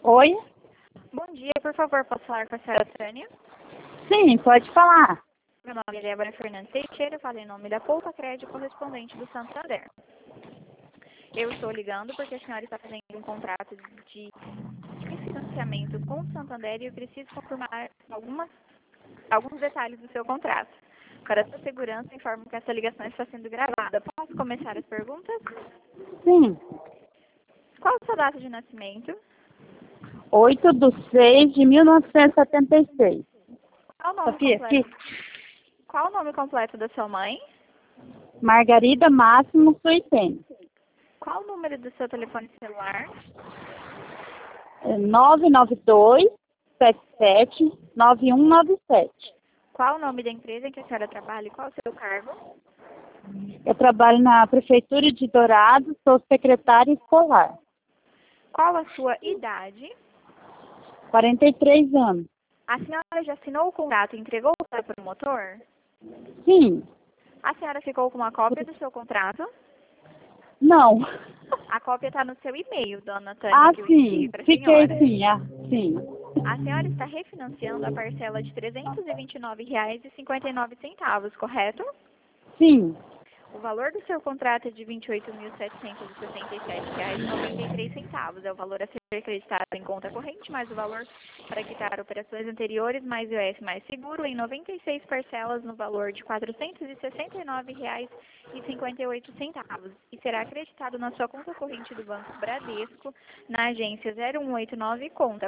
Oi? Bom dia, por favor, posso falar com a senhora Tânia? Sim, pode falar. Meu nome é Débora Fernandes Teixeira, falo em nome da Poupa Crédito, correspondente do Santander. Eu estou ligando porque a senhora está fazendo um contrato de financiamento com o Santander e eu preciso confirmar alguns detalhes do seu contrato. Para a sua segurança, informo que essa ligação está sendo gravada. Posso começar as perguntas? Sim. Qual a sua data de nascimento? 8/6/1976. Qual o nome Sofia, aqui. completo? Qual o nome completo da sua mãe? Margarida Máximo Suitene. Qual o número do seu telefone celular? 992-77-9197. Qual o nome da empresa em que a senhora trabalha e qual o seu cargo? Eu trabalho na Prefeitura de Dourados, sou secretária escolar. Qual a sua idade? 43 anos. A senhora já assinou o contrato e entregou para o promotor? Sim. A senhora ficou com uma cópia do seu contrato? Não. A cópia está no seu e-mail, dona Tânia, que eu enviei Sim. para a Fiquei senhora. sim. Sim. A senhora está refinanciando a parcela de R$ 329,59, correto? Sim. O valor do seu contrato é de R$ 28.767,93. É o valor a ser acreditado em conta corrente, mais o valor para quitar operações anteriores, mais IOF mais seguro, em 96 parcelas no valor de R$ 469,58. E será acreditado na sua conta corrente do Banco Bradesco, na agência 0189, conta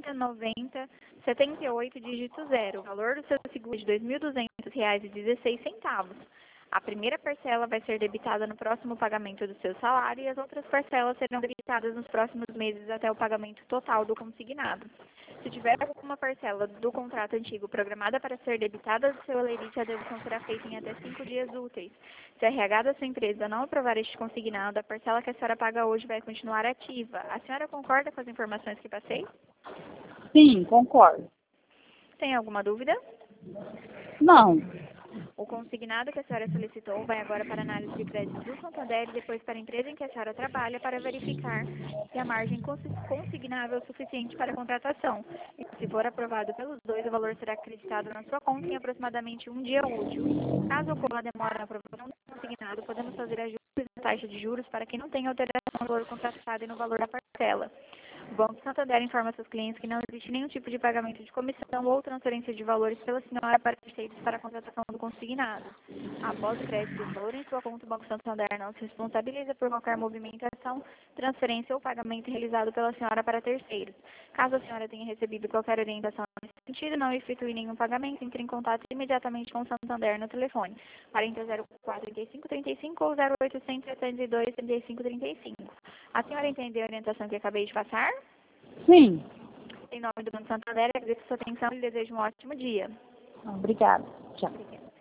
409078, dígito 0. O valor do seu seguro é de R$ 2.200,16. A primeira parcela vai ser debitada no próximo pagamento do seu salário e as outras parcelas serão debitadas nos próximos meses até o pagamento total do consignado. Se tiver alguma parcela do contrato antigo programada para ser debitada do seu Elerite, a devolução será feita em até 5 dias úteis. Se a RH da sua empresa não aprovar este consignado, a parcela que a senhora paga hoje vai continuar ativa. A senhora concorda com as informações que passei? Sim, concordo. Tem alguma dúvida? Não. O consignado que a senhora solicitou vai agora para a análise de crédito do Santander e depois para a empresa em que a senhora trabalha para verificar se a margem consignável é suficiente para a contratação. E se for aprovado pelos dois, o valor será acreditado na sua conta em aproximadamente um dia útil. Caso ocorra demora na aprovação do consignado, podemos fazer ajustes na taxa de juros para que não tenha alteração no valor contratado e no valor da parcela. O Banco Santander informa seus clientes que não existe nenhum tipo de pagamento de comissão ou transferência de valores pela senhora para terceiros para a contratação do consignado. Após o crédito do valor em sua conta, o Banco Santander não se responsabiliza por qualquer movimentação, transferência ou pagamento realizado pela senhora para terceiros. Caso a senhora tenha recebido qualquer orientação nesse sentido, não efetue nenhum pagamento, entre em contato imediatamente com o Santander no telefone 4004-3535 ou 0800 702 3535. A senhora entendeu a orientação que acabei de passar? Sim. Em nome do Banco Santander, agradeço a sua atenção e lhe desejo um ótimo dia. Obrigada. Tchau. Obrigada.